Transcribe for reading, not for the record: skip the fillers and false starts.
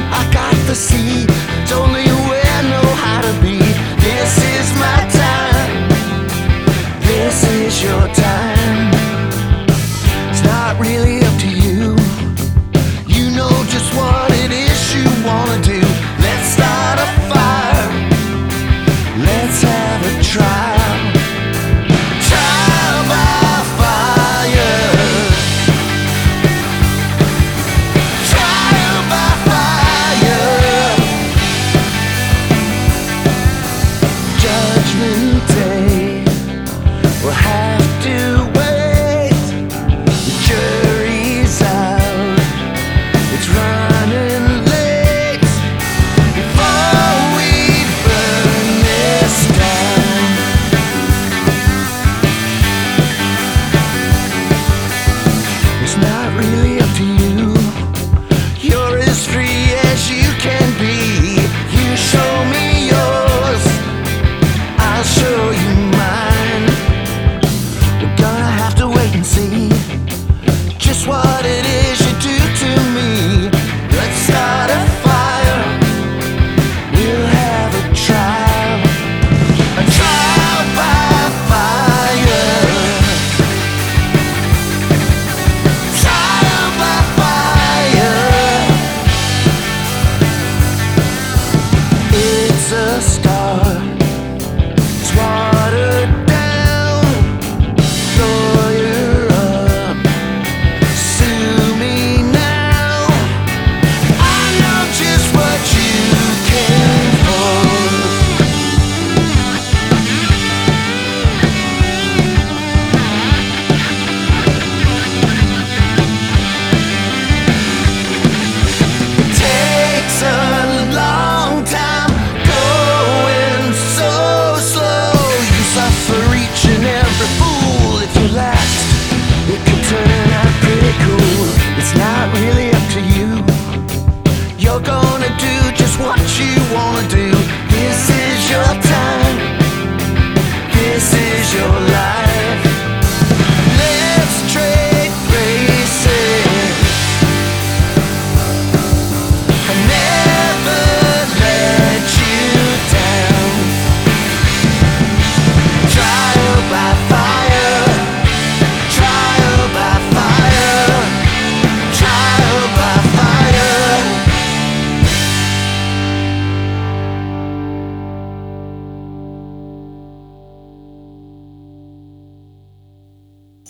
I got the sea, told me where I know how to be. This is my time, this is your time. It's not really up to you. You know just what it is you wanna do. Let's start a fire, let's have a trial. Trial by fire, trial by fire. Judgment day will have to wait. The jury's out, it's running late. Before we burn this down, it's not really up to you. You're as free as you can be. You show me yours, I'll show you mine. We're gonna have to wait and see just what it is you do to me. Let's start a fire, we'll have a trial by fire, trial by fire. It's a start, it's watered down. Lawyer up, sue me now. I know just what you came for. It takes a long time, going so slow. You suffer each and every fool. If you last, it could turn out pretty cool. It's not really up to you. You're gonna do just what you wanna do. This is your time, this is your life.